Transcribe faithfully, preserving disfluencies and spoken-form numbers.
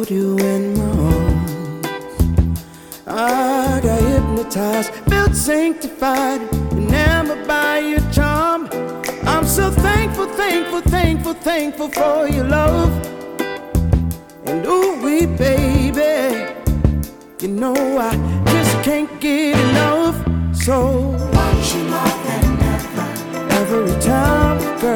hold you in my arms. I got hypnotized, felt sanctified, enamored by your charm. I'm so thankful, thankful, thankful, thankful for your love. And ooh wee baby, you know I just can't get enough. So want you more than ever. Every time we